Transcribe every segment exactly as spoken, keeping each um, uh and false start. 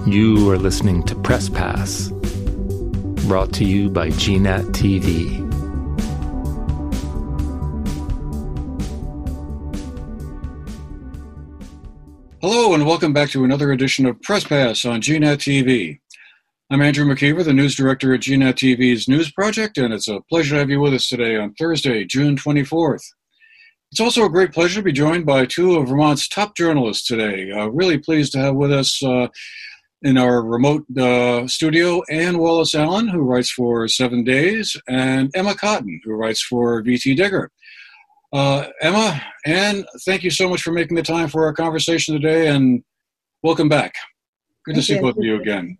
You are listening to Press Pass, brought to you by G NAT T V. Hello and welcome back to another edition of Press Pass on G NAT T V. I'm Andrew McKeever, the news director at G NAT T V's News Project, and it's a pleasure to have you with us today on Thursday, June twenty-fourth. It's also a great pleasure to be joined by two of Vermont's top journalists today. Uh, really pleased to have with us uh, in our remote uh, studio Ann Wallace Allen, who writes for Seven Days, and Emma Cotton, who writes for V T Digger. Uh, Emma, Ann, thank you so much for making the time for our conversation today, and welcome back. Good to see both of you again.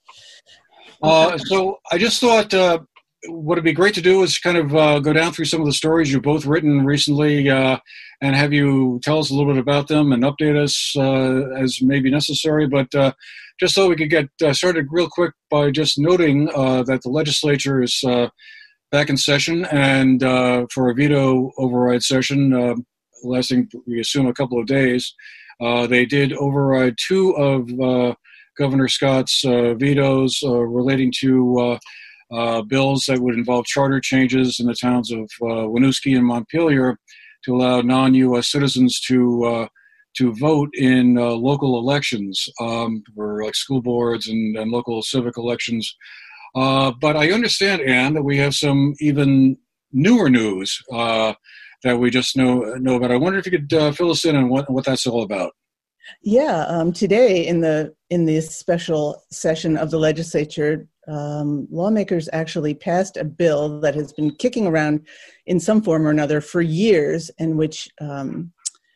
Uh, so I just thought uh, what would be great to do is kind of uh, go down through some of the stories you've both written recently uh, and have you tell us a little bit about them and update us uh, as may be necessary. But uh, just so we could get uh, started real quick by just noting uh, that the legislature is uh, back in session and uh, for a veto override session uh, lasting, we assume, a couple of days. Uh, they did override two of uh, Governor Scott's uh, vetoes uh, relating to uh, uh, bills that would involve charter changes in the towns of uh, Winooski and Montpelier to allow non-U S citizens to uh, to vote in uh, local elections um, for like school boards and, and local civic elections. Uh, but I understand, Ann, that we have some even newer news uh, that we just know know about. I wonder if you could uh, fill us in on what, what that's all about. Yeah, um, today in the in this special session of the legislature, um, lawmakers actually passed a bill that has been kicking around in some form or another for years, and which um,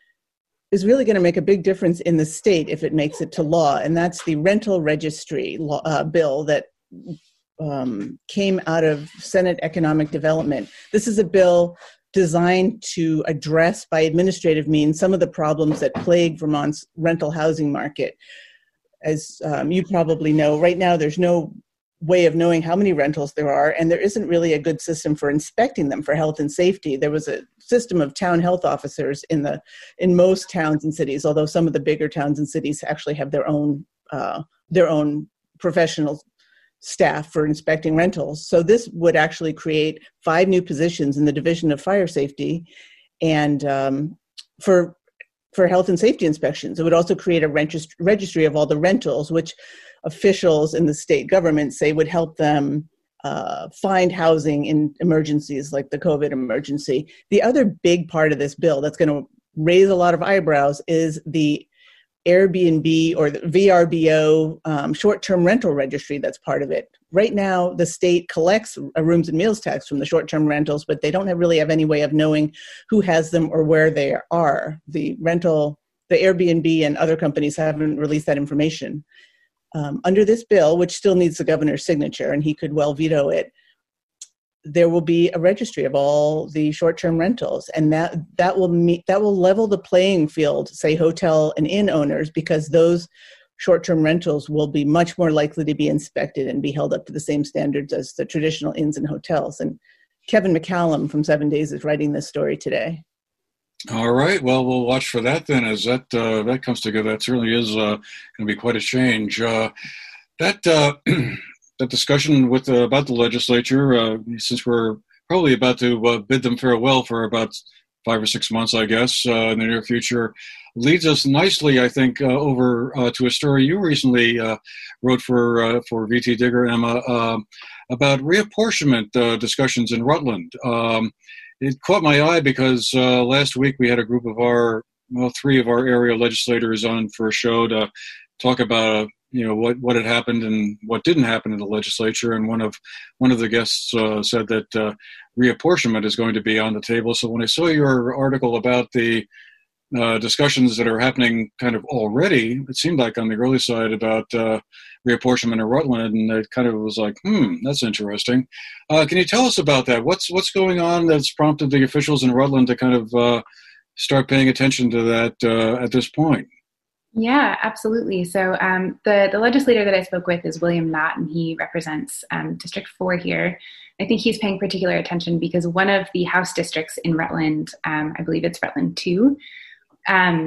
is really going to make a big difference in the state if it makes it to law. And that's the rental registry law, uh, bill that um, came out of Senate Economic Development. This is a bill designed to address by administrative means some of the problems that plague Vermont's rental housing market. As um, you probably know, right now there's no way of knowing how many rentals there are, and there isn't really a good system for inspecting them for health and safety. There was a system of town health officers in the in most towns and cities, although some of the bigger towns and cities actually have their own uh, their own professional staff for inspecting rentals. So this would actually create five new positions in the Division of Fire Safety and um, for for health and safety inspections. It would also create a regist- registry of all the rentals, which officials in the state government say would help them uh, find housing in emergencies like the COVID emergency. The other big part of this bill that's going to raise a lot of eyebrows is the Airbnb or the V R B O um, short-term rental registry that's part of it. Right now, the state collects a rooms and meals tax from the short-term rentals, but they don't have really have any way of knowing who has them or where they are. The rental, the Airbnb and other companies haven't released that information. Um, under this bill, which still needs the governor's signature, and he could well veto it, there will be a registry of all the short-term rentals, and that that will meet that will level the playing field, say hotel and inn owners, because those short-term rentals will be much more likely to be inspected and be held up to the same standards as the traditional inns and hotels. And Kevin McCallum from Seven Days is writing this story today. All right. Well, we'll watch for that then as that uh, that comes together. That certainly is uh, going to be quite a change. Uh, that. Uh, That discussion with uh, about the legislature, uh, since we're probably about to uh, bid them farewell for about five or six months, I guess, uh, in the near future, leads us nicely, I think, uh, over uh, to a story you recently uh, wrote for uh, for V T Digger, Emma, uh, about reapportionment uh, discussions in Rutland. Um, it caught my eye because uh, last week we had a group of our, well, three of our area legislators on for a show to talk about you know, what, what had happened and what didn't happen in the legislature. And one of one of the guests uh, said that uh, reapportionment is going to be on the table. So when I saw your article about the uh, discussions that are happening kind of already, it seemed like on the early side about uh, reapportionment in Rutland, and it kind of was like, hmm, that's interesting. Uh, can you tell us about that? What's, what's going on that's prompted the officials in Rutland to kind of uh, start paying attention to that uh, at this point? Yeah, absolutely. So um, the, the legislator that I spoke with is William Knott, and he represents um, District four here. I think he's paying particular attention because one of the House districts in Rutland, um, I believe it's Rutland two, um,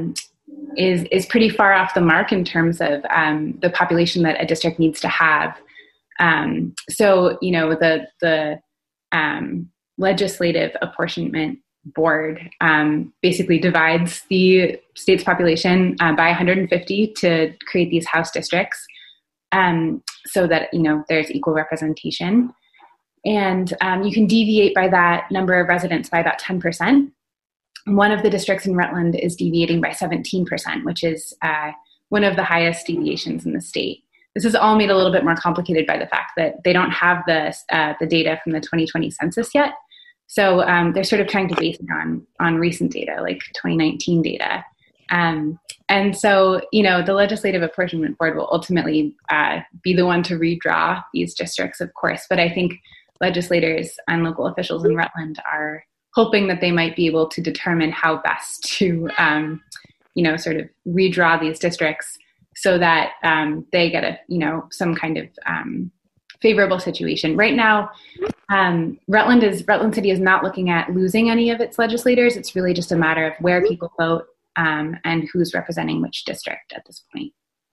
is is pretty far off the mark in terms of um, the population that a district needs to have. Um, so, you know, the the um, legislative apportionment board um, basically divides the state's population uh, by one hundred fifty to create these House districts, um, so that, you know, there's equal representation. And um, you can deviate by that number of residents by about ten percent. One of the districts in Rutland is deviating by seventeen percent, which is uh, one of the highest deviations in the state. This is all made a little bit more complicated by the fact that they don't have the, uh, the data from the twenty twenty census yet. So um, they're sort of trying to base it on, on recent data, like twenty nineteen data. Um, and so, you know, the Legislative Apportionment Board will ultimately uh, be the one to redraw these districts, of course. But I think legislators and local officials in Rutland are hoping that they might be able to determine how best to, um, you know, sort of redraw these districts so that um, they get a, you know, some kind of um, favorable situation. Right now, um, Rutland is Rutland City is not looking at losing any of its legislators. It's really just a matter of where people vote um, and who's representing which district at this point.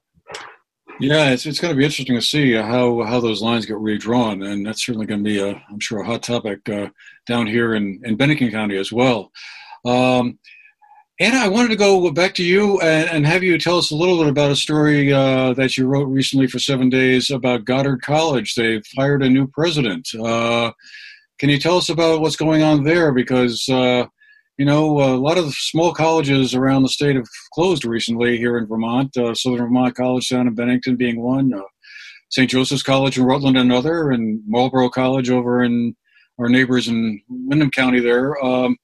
Yeah, it's it's going to be interesting to see how how those lines get redrawn, and that's certainly going to be a, I'm sure, a hot topic uh, down here in, in Bennington County as well. Um, Anna, I wanted to go back to you and, and have you tell us a little bit about a story uh, that you wrote recently for Seven Days about Goddard College. They've hired a new president. Uh, can you tell us about what's going on there? Because, uh, you know, a lot of the small colleges around the state have closed recently here in Vermont. Uh, Southern Vermont College down in Bennington being one, uh, Saint Joseph's College in Rutland another, and Marlborough College over in our neighbors in Windham County there. Um,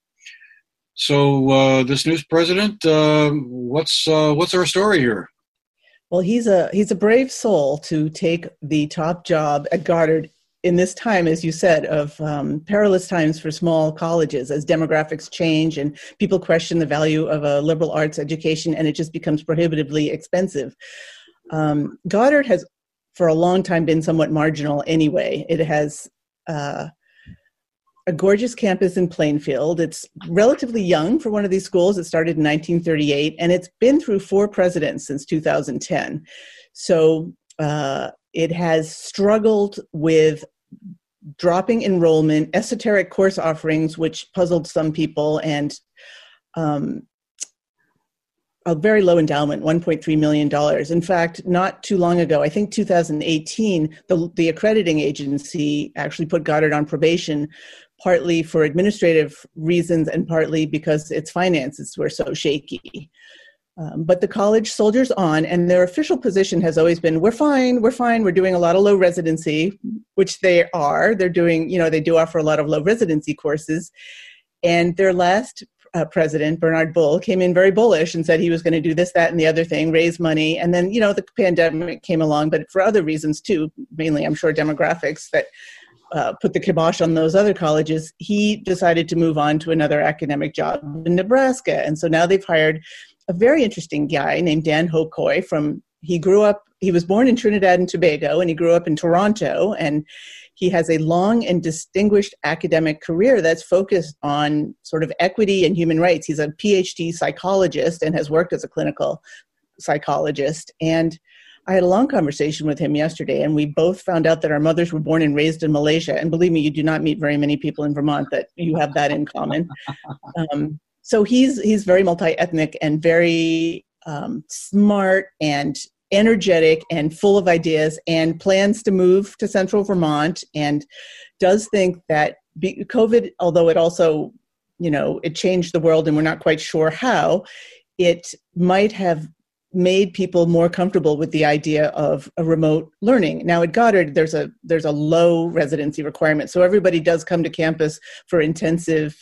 So uh, this new president, uh, what's uh, what's our story here? Well, he's a he's a brave soul to take the top job at Goddard in this time, as you said, of um, perilous times for small colleges as demographics change and people question the value of a liberal arts education, and it just becomes prohibitively expensive. Um, Goddard has, for a long time, been somewhat marginal anyway. It has Uh, a gorgeous campus in Plainfield. It's relatively young for one of these schools. It started in nineteen thirty-eight, and it's been through four presidents since two thousand ten. So uh, it has struggled with dropping enrollment, esoteric course offerings, which puzzled some people, and um, a very low endowment, one point three million dollars. In fact, not too long ago, I think two thousand eighteen, the, the accrediting agency actually put Goddard on probation, partly for administrative reasons and partly because its finances were so shaky. Um, but the college soldiers on, and their official position has always been, we're fine, we're fine, we're doing a lot of low residency, which they are. They're doing, you know, they do offer a lot of low residency courses. And their last uh, president, Bernard Bull, came in very bullish and said he was going to do this, that, and the other thing, raise money. And then, you know, the pandemic came along, but for other reasons too, mainly, I'm sure, demographics that Uh, put the kibosh on those other colleges. He decided to move on to another academic job in Nebraska. And so now they've hired a very interesting guy named Dan Hocoy from, he grew up, he was born in Trinidad and Tobago, and he grew up in Toronto, and he has a long and distinguished academic career that's focused on sort of equity and human rights. He's a P H D psychologist and has worked as a clinical psychologist. And I had a long conversation with him yesterday, and we both found out that our mothers were born and raised in Malaysia. And believe me, you do not meet very many people in Vermont that you have that in common. Um, so he's he's very multi-ethnic and very um, smart and energetic and full of ideas, and plans to move to central Vermont, and does think that be, COVID, although it also, you know, it changed the world and we're not quite sure how, it might have made people more comfortable with the idea of a remote learning. Now at Goddard, there's a there's a low residency requirement. So everybody does come to campus for intensive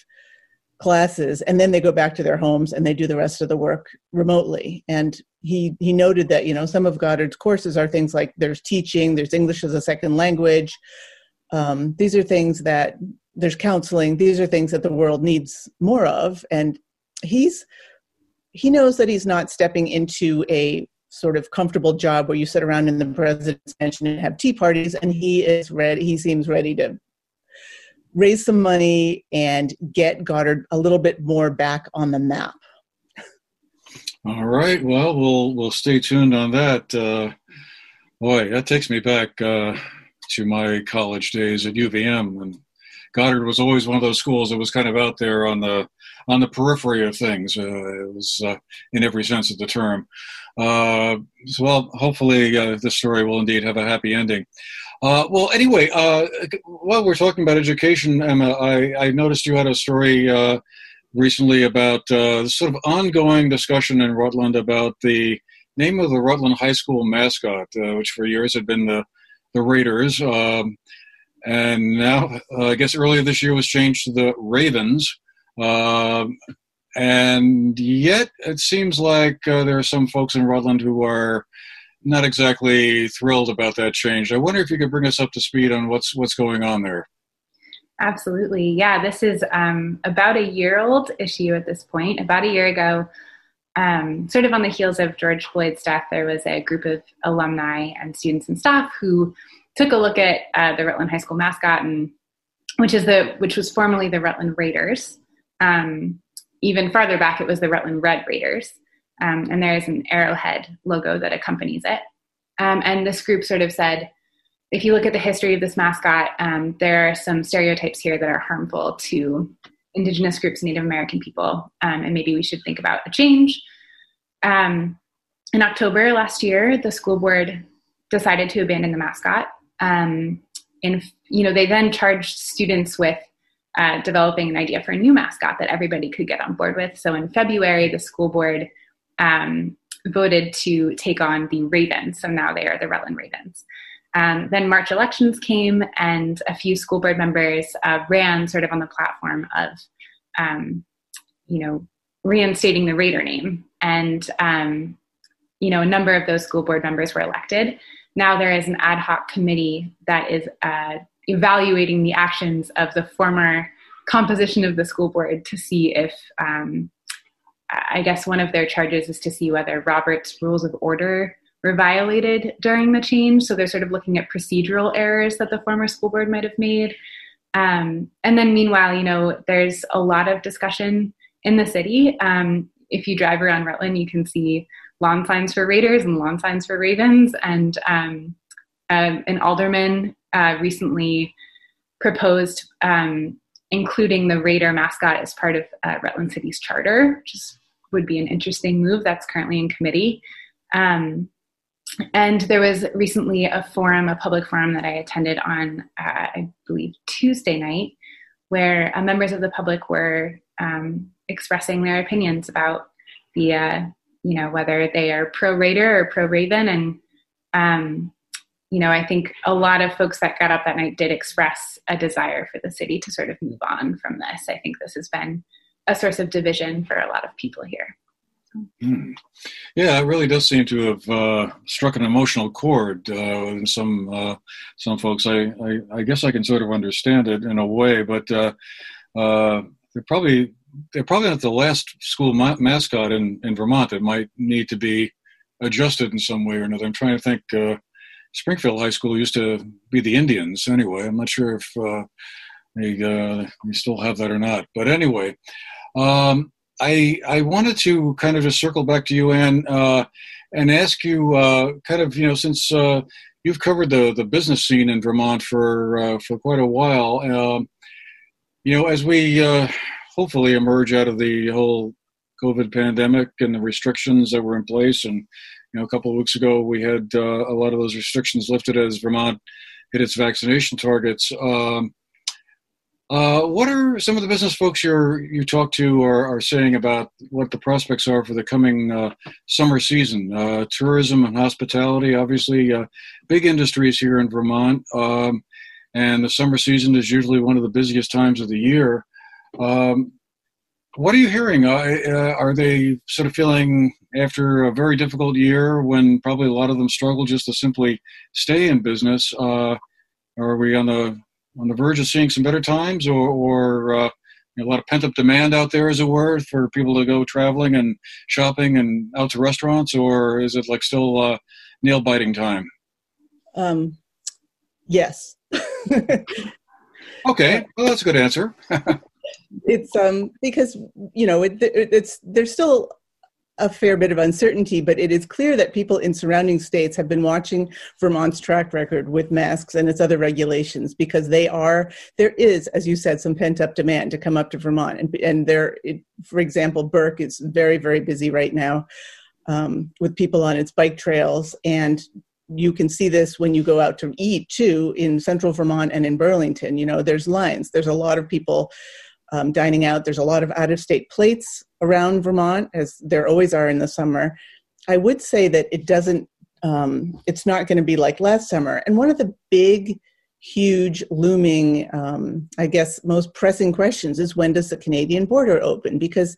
classes, and then they go back to their homes and they do the rest of the work remotely. And he he noted that, you know, some of Goddard's courses are things like there's teaching, there's English as a second language. Um, these are things that, there's counseling. These are things that the world needs more of. And he's He knows that he's not stepping into a sort of comfortable job where you sit around in the president's mansion and have tea parties, and he is ready. He seems ready to raise some money and get Goddard a little bit more back on the map. All right. Well, we'll we'll stay tuned on that. Uh, boy, that takes me back uh, to my college days at U V M, and Goddard was always one of those schools that was kind of out there on the on the periphery of things. Uh, it was uh, in every sense of the term. Uh, so, well, hopefully uh, this story will indeed have a happy ending. Uh, well, anyway, uh, while we're talking about education, Emma, I, I noticed you had a story uh, recently about uh, sort of ongoing discussion in Rutland about the name of the Rutland High School mascot, uh, which for years had been the, the Raiders. Um, and now, uh, I guess earlier this year was changed to the Ravens. Uh, and yet it seems like uh, there are some folks in Rutland who are not exactly thrilled about that change. I wonder if you could bring us up to speed on what's what's going on there. Absolutely. Yeah, this is um, about a year-old issue at this point. About a year ago, um, sort of on the heels of George Floyd's death, there was a group of alumni and students and staff who took a look at uh, the Rutland High School mascot, and which is the which was formerly the Rutland Raiders. Um, even farther back, it was the Rutland Red Raiders. Um, and there is an arrowhead logo that accompanies it. Um, and this group sort of said, if you look at the history of this mascot, um, there are some stereotypes here that are harmful to Indigenous groups, Native American people, um, and maybe we should think about a change. Um, in October last year, the school board decided to abandon the mascot. Um, and, you know, they then charged students with uh, developing an idea for a new mascot that everybody could get on board with. So in February, the school board Um, voted to take on the Ravens. So now they are the Rutland Ravens. Um, then March elections came, and a few school board members uh, ran sort of on the platform of, um, you know, reinstating the Raider name. And, um, you know, a number of those school board members were elected. Now there is an ad hoc committee that is uh, evaluating the actions of the former composition of the school board to see if, um, I guess one of their charges is to see whether Robert's Rules of Order were violated during the change. So they're sort of looking at procedural errors that the former school board might have made. Um, and then meanwhile, you know, there's a lot of discussion in the city. Um, if you drive around Rutland, you can see lawn signs for Raiders and lawn signs for Ravens. And um, uh, an alderman uh, recently proposed um, including the Raider mascot as part of uh, Rutland City's charter, which is, would be an interesting move. That's currently in committee. Um, and there was recently a forum, a public forum that I attended on, uh, I believe, Tuesday night, where uh, members of the public were um, expressing their opinions about the, uh, you know, whether they are pro-Raider or pro-Raven. And, um, you know, I think a lot of folks that got up that night did express a desire for the city to sort of move on from this. I think this has been a source of division for a lot of people here. So. Mm. Yeah, it really does seem to have uh, struck an emotional chord uh, in some uh, some folks. I, I, I guess I can sort of understand it in a way, but uh, uh, they're probably they're probably not the last school ma- mascot in, in Vermont that might need to be adjusted in some way or another. I'm trying to think. Uh, Springfield High School used to be the Indians anyway. I'm not sure if uh, they, uh, they still have that or not. But anyway, um, I I wanted to kind of just circle back to you, Ann, uh, and ask you uh, kind of, you know, since uh, you've covered the, the business scene in Vermont for, uh, for quite a while, um, you know, as we uh, hopefully emerge out of the whole COVID pandemic and the restrictions that were in place, and you know, a couple of weeks ago, we had uh, a lot of those restrictions lifted as Vermont hit its vaccination targets. Um, uh, what are some of the business folks you're, you talk to are, are saying about what the prospects are for the coming uh, summer season? Uh, tourism and hospitality, obviously, uh, big industries here in Vermont, um, and the summer season is usually one of the busiest times of the year. Um, What are you hearing? Uh, uh, are they sort of feeling after a very difficult year when probably a lot of them struggle just to simply stay in business? Uh, are we on the on the verge of seeing some better times, or, or uh, you know, a lot of pent-up demand out there, as it were, for people to go traveling and shopping and out to restaurants, or is it like still uh, nail-biting time? Um, yes. Okay, well, that's a good answer. It's um because you know it, it, it's there's still a fair bit of uncertainty, but it is clear that people in surrounding states have been watching Vermont's track record with masks and its other regulations, because they are, there is, as you said, some pent-up demand to come up to Vermont. And, and there, it, for example, Burke is very, very busy right now um, with people on its bike trails. And you can see this when you go out to eat, too, in central Vermont and in Burlington. You know, there's lines. There's a lot of people um, dining out. There's a lot of out-of-state plates around Vermont, as there always are in the summer. I would say that it doesn't, um, it's not going to be like last summer. And one of the big, huge, looming, um, I guess, most pressing questions is, when does the Canadian border open? Because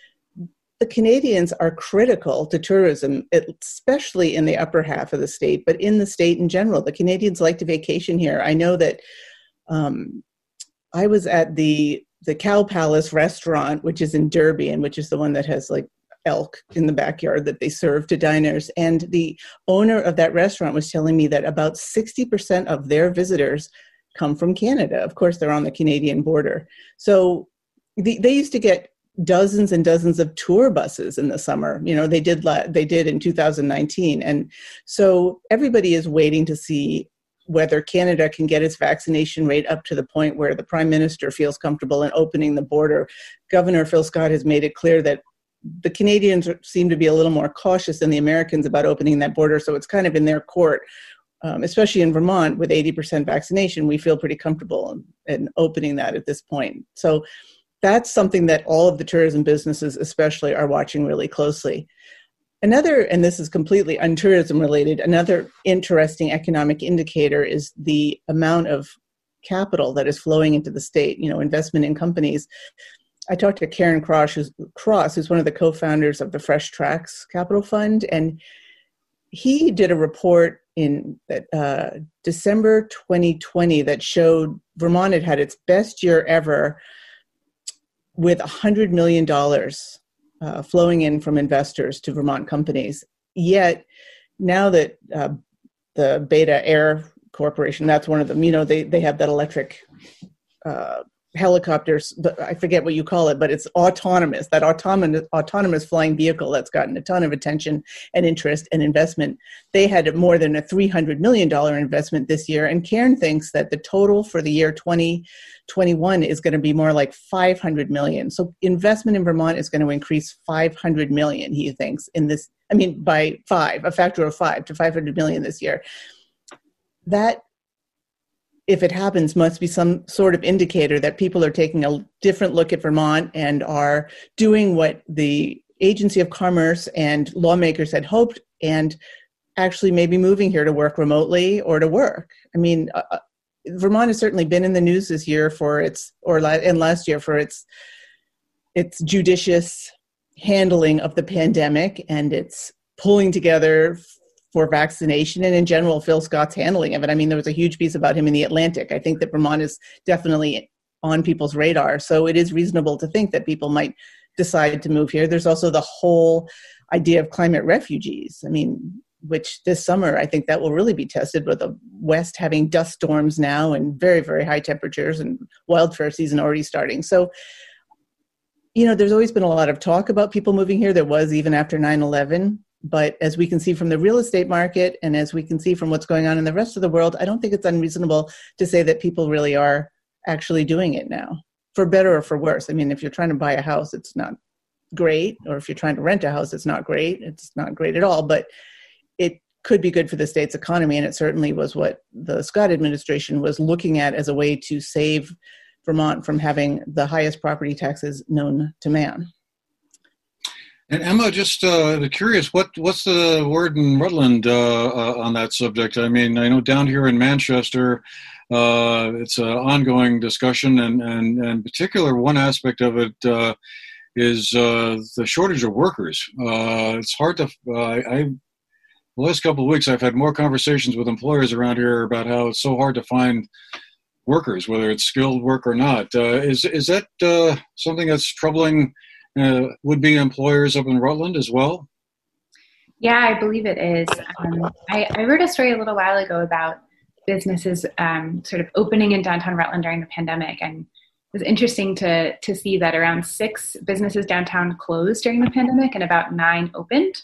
the Canadians are critical to tourism, especially in the upper half of the state, but in the state in general. The Canadians like to vacation here. I know that um, I was at the the Cow Palace restaurant, which is in Derby, and which is the one that has like elk in the backyard that they serve to diners. And the owner of that restaurant was telling me that about sixty percent of their visitors come from Canada. Of course, they're on the Canadian border. So the, they used to get dozens and dozens of tour buses in the summer. You know, they did they did in two thousand nineteen. And so everybody is waiting to see whether Canada can get its vaccination rate up to the point where the Prime Minister feels comfortable in opening the border. Governor Phil Scott has made it clear that the Canadians seem to be a little more cautious than the Americans about opening that border, so it's kind of in their court. Um, especially in Vermont, with eighty percent vaccination, we feel pretty comfortable in, in opening that at this point. So that's something that all of the tourism businesses especially are watching really closely. Another, and this is completely untourism related, another interesting economic indicator is the amount of capital that is flowing into the state, you know, investment in companies. I talked to Karen Cross, who's, Cross, who's one of the co-founders of the Fresh Tracks Capital Fund, and he did a report in uh, December twenty twenty that showed Vermont had had its best year ever with one hundred million dollars uh, flowing in from investors to Vermont companies. Yet, now that uh, the Beta Air Corporation, that's one of them, you know, they, they have that electric uh, helicopters, but I forget what you call it, but it's autonomous, that autonomous autonomous flying vehicle that's gotten a ton of attention and interest and investment. They had more than a three hundred million dollars investment this year, and Karen thinks that the total for the year twenty twenty-one is going to be more like five hundred million dollars. So investment in Vermont is going to increase five hundred million dollars, he thinks, in this, I mean, by five, a factor of five to five hundred million dollars this year. That, if it happens, must be some sort of indicator that people are taking a different look at Vermont and are doing what the Agency of Commerce and lawmakers had hoped, and actually maybe moving here to work remotely or to work. I mean, uh, Vermont has certainly been in the news this year for its, or la- and last year for its, its judicious handling of the pandemic and its pulling together for vaccination, and in general, Phil Scott's handling of it. I mean, there was a huge piece about him in The Atlantic. I think that Vermont is definitely on people's radar. So it is reasonable to think that people might decide to move here. There's also the whole idea of climate refugees. I mean, which this summer, I think that will really be tested, with the West having dust storms now and very, very high temperatures, and wildfire season already starting. So, you know, there's always been a lot of talk about people moving here. There was even after nine eleven. But as we can see from the real estate market, and as we can see from what's going on in the rest of the world, I don't think it's unreasonable to say that people really are actually doing it now, for better or for worse. I mean, if you're trying to buy a house, it's not great. Or if you're trying to rent a house, it's not great. It's not great at all. But it could be good for the state's economy. And it certainly was what the Scott administration was looking at as a way to save Vermont from having the highest property taxes known to man. And Emma, just uh, curious, what what's the word in Rutland uh, uh, on that subject? I mean, I know down here in Manchester, uh, it's an ongoing discussion, and, and, and in particular, one aspect of it uh, is uh, the shortage of workers. Uh, it's hard to, uh, I, the last couple of weeks, I've had more conversations with employers around here about how it's so hard to find workers, whether it's skilled work or not. Uh, is, is that uh, something that's troubling Uh, would-be employers up in Rutland as well? Yeah, I believe it is. Um, I, I wrote a story a little while ago about businesses um, sort of opening in downtown Rutland during the pandemic, and was interesting to to see that around six businesses downtown closed during the pandemic and about nine opened.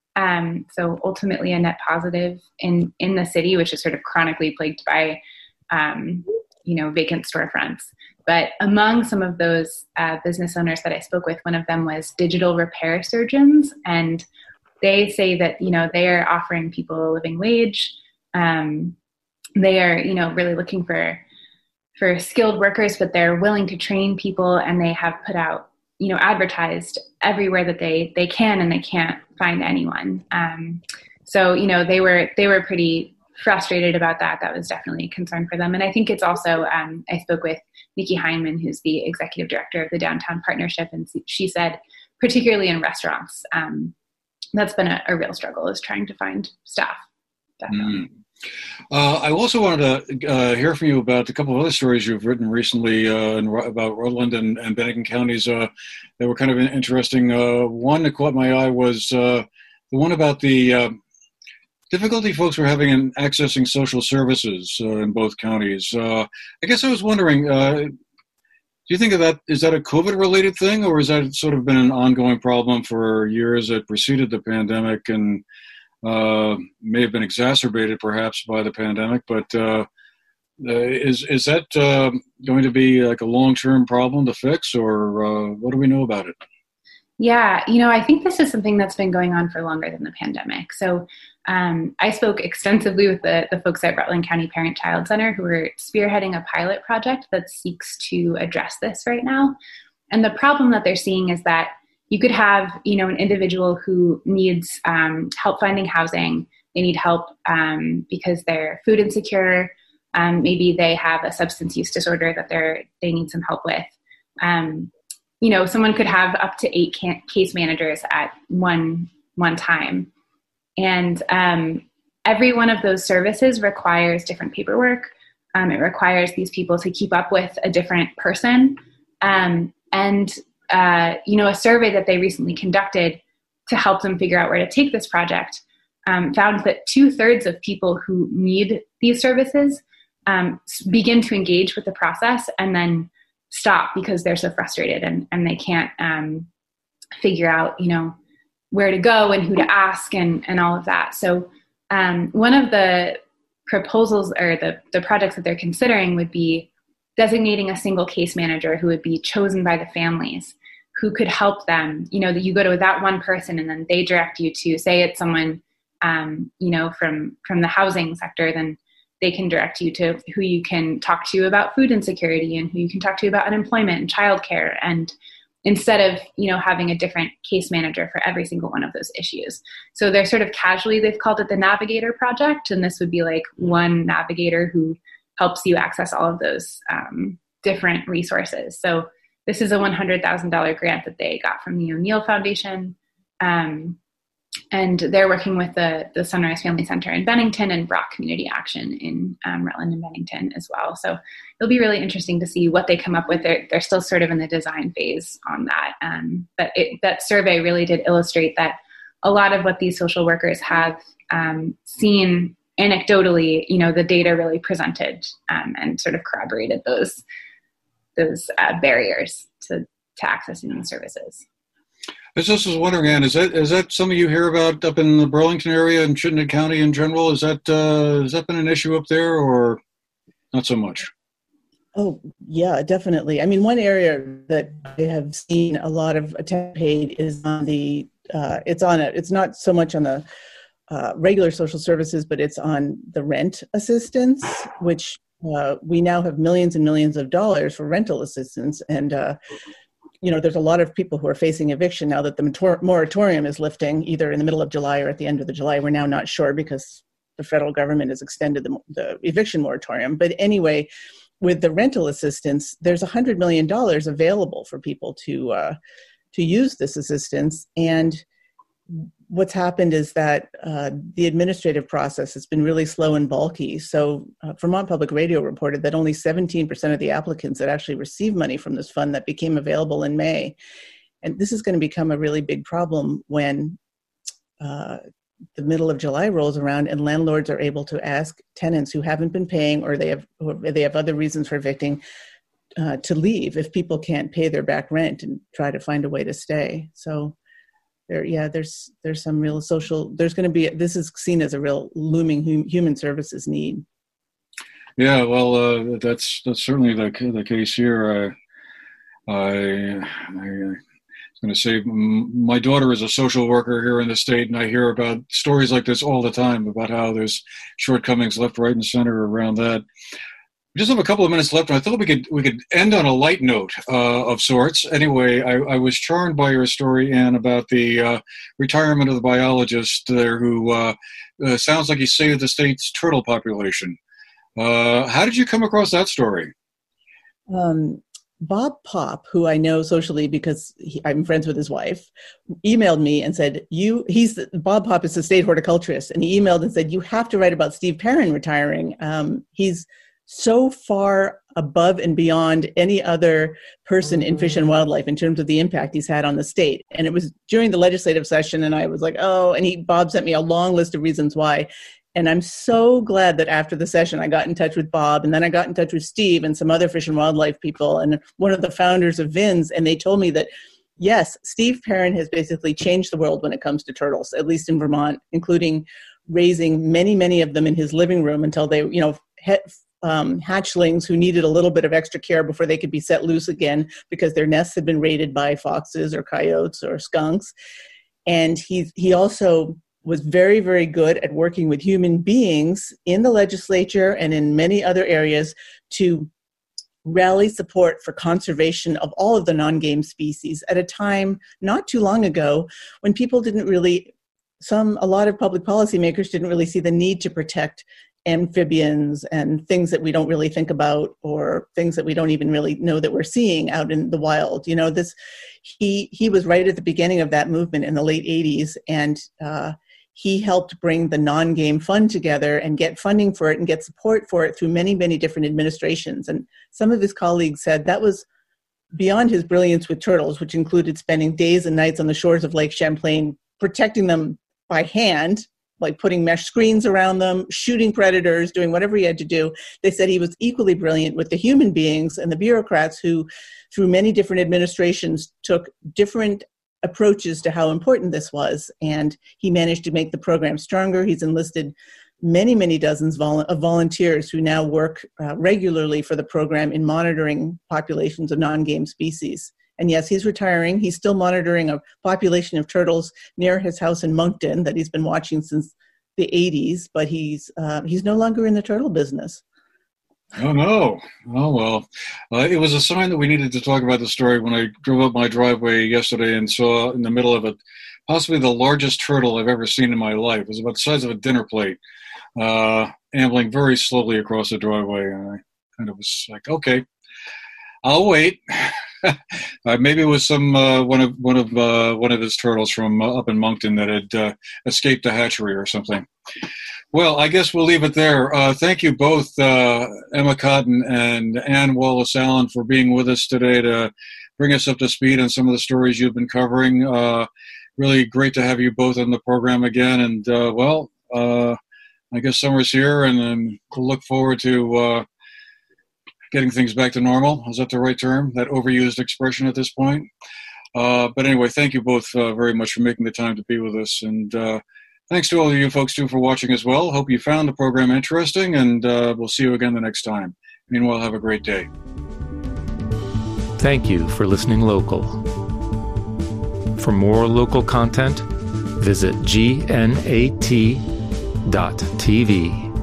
Um, so ultimately a net positive in, in the city, which is sort of chronically plagued by, um, you know, vacant storefronts. But among some of those uh, business owners that I spoke with, one of them was digital repair surgeons. And they say that, you know, they are offering people a living wage. Um, they are, you know, really looking for, for skilled workers, but they're willing to train people, and they have put out, you know, advertised everywhere that they, they can, and they can't find anyone. Um, so, you know, they were, they were pretty frustrated about that. That was definitely a concern for them. And I think it's also, um, I spoke with Nikki Heineman, who's the executive director of the Downtown Partnership. And she said, particularly in restaurants, um, that's been a, a real struggle, is trying to find staff. Definitely. Mm. Uh, I also wanted to uh, hear from you about a couple of other stories you've written recently uh, in, about Rutland and, and Bennington counties uh, that were kind of interesting. Uh, one that caught my eye was uh, the one about the uh, difficulty folks were having in accessing social services uh, in both counties. Uh, I guess I was wondering, uh, do you think of that, is that a COVID-related thing, or has that sort of been an ongoing problem for years that preceded the pandemic and Uh, may have been exacerbated perhaps by the pandemic, but uh, uh, is is that uh, going to be like a long-term problem to fix, or uh, what do we know about it? Yeah, you know, I think this is something that's been going on for longer than the pandemic. So um, I spoke extensively with the, the folks at Rutland County Parent-Child Center, who are spearheading a pilot project that seeks to address this right now. And the problem that they're seeing is that you could have, you know, an individual who needs um, help finding housing. They need help um, because they're food insecure. Um, maybe they have a substance use disorder that they're they need some help with. Um, you know, someone could have up to eight can- case managers at one one time, and um, every one of those services requires different paperwork. Um, it requires these people to keep up with a different person, um, and Uh, you know, a survey that they recently conducted to help them figure out where to take this project um, found that two thirds of people who need these services um, begin to engage with the process and then stop because they're so frustrated and, and they can't um, figure out, you know, where to go and who to ask and, and all of that. So um, one of the proposals or the, the projects that they're considering would be designating a single case manager who would be chosen by the families, who could help them. You know, that you go to that one person and then they direct you to, say it's someone, um, you know, from, from the housing sector, then they can direct you to who you can talk to about food insecurity and who you can talk to about unemployment and childcare. And instead of, you know, having a different case manager for every single one of those issues. So they're sort of casually, they've called it the Navigator Project. And this would be like one navigator who helps you access all of those um, different resources. So this is a one hundred thousand dollars grant that they got from the O'Neill Foundation. Um, and they're working with the, the Sunrise Family Center in Bennington and Brock Community Action in um, Rutland and Bennington as well. So it'll be really interesting to see what they come up with. They're, they're still sort of in the design phase on that. Um, but it, that survey really did illustrate that a lot of what these social workers have um, seen anecdotally, you know, the data really presented um, and sort of corroborated those those uh, barriers to, to accessing the services. I just was wondering, Ann, is that is that something you hear about up in the Burlington area and Chittenden County in general? Is that uh, has that been an issue up there, or not so much? Oh, yeah, definitely. I mean, one area that I have seen a lot of attention paid is on the, uh, it's on it. It's not so much on the uh, regular social services, but it's on the rent assistance, which uh, we now have millions and millions of dollars for rental assistance. And, uh, you know, there's a lot of people who are facing eviction now that the motor- moratorium is lifting, either in the middle of July or at the end of the July. We're now not sure because the federal government has extended the, the eviction moratorium. But anyway, with the rental assistance, there's one hundred million dollars available for people to uh, to use this assistance. And what's happened is that uh, the administrative process has been really slow and bulky. So uh, Vermont Public Radio reported that only seventeen percent of the applicants that actually received money from this fund that became available in May. And this is going to become a really big problem when uh, the middle of July rolls around and landlords are able to ask tenants who haven't been paying or they have or they have other reasons for evicting uh, to leave if people can't pay their back rent and try to find a way to stay. So there, yeah, there's there's some real social. There's going to be this is seen as a real looming hum, human services need. Yeah, well, uh, that's that's certainly the the case here. Uh, I. I going to say my daughter is a social worker here in the state, and I hear about stories like this all the time about how there's shortcomings left, right, and center around that. We just have a couple of minutes left, and I thought we could we could end on a light note uh, of sorts. Anyway, I, I was charmed by your story, Anne, about the uh, retirement of the biologist there who uh, uh, sounds like he saved the state's turtle population. Uh, how did you come across that story? Um. Bob Pop, who I know socially because he, I'm friends with his wife, emailed me and said, "You." He's the, Bob Pop is the state horticulturist, and he emailed and said, "You have to write about Steve Perrin retiring. Um, he's so far above and beyond any other person in fish and wildlife in terms of the impact he's had on the state." And it was during the legislative session, and I was like, "Oh!" And he Bob sent me a long list of reasons why. And I'm so glad that after the session, I got in touch with Bob, and then I got in touch with Steve and some other fish and wildlife people and one of the founders of V I N S. And they told me that, yes, Steve Perrin has basically changed the world when it comes to turtles, at least in Vermont, including raising many, many of them in his living room until they, you know, had, um, hatchlings who needed a little bit of extra care before they could be set loose again because their nests had been raided by foxes or coyotes or skunks. And he he also was very, very good at working with human beings in the legislature and in many other areas to rally support for conservation of all of the non-game species at a time not too long ago when people didn't really, some, a lot of public policymakers didn't really see the need to protect amphibians and things that we don't really think about or things that we don't even really know that we're seeing out in the wild. You know, this, he, he was right at the beginning of that movement in the late eighties, and uh, he helped bring the non-game fund together and get funding for it and get support for it through many, many different administrations. And some of his colleagues said that was beyond his brilliance with turtles, which included spending days and nights on the shores of Lake Champlain, protecting them by hand, like putting mesh screens around them, shooting predators, doing whatever he had to do. They said he was equally brilliant with the human beings and the bureaucrats who, through many different administrations, took different approaches to how important this was, and he managed to make the program stronger. He's enlisted many, many dozens of volunteers who now work uh, regularly for the program in monitoring populations of non-game species. And yes, he's retiring. He's still monitoring a population of turtles near his house in Moncton that he's been watching since the eighties, but he's uh, he's no longer in the turtle business. Oh, no. Oh, well. Uh, it was a sign that we needed to talk about the story when I drove up my driveway yesterday and saw in the middle of it possibly the largest turtle I've ever seen in my life. It was about the size of a dinner plate, uh, ambling very slowly across the driveway. And I kind of was like, okay, I'll wait. uh, maybe it was some uh, one of one of uh, one of his turtles from uh, up in Moncton that had uh, escaped the hatchery or something. Well, I guess we'll leave it there. Uh, thank you both, uh, Emma Cotton and Anne Wallace Allen, for being with us today to bring us up to speed on some of the stories you've been covering. Uh, really great to have you both on the program again. And, uh, well, uh, I guess summer's here, and um, we'll look forward to uh, getting things back to normal. Is that the right term? That overused expression at this point? Uh, but anyway, thank you both uh, very much for making the time to be with us. And uh, thanks to all of you folks, too, for watching as well. Hope you found the program interesting, and uh, we'll see you again the next time. Meanwhile, have a great day. Thank you for listening local. For more local content, visit G N A T dot T V.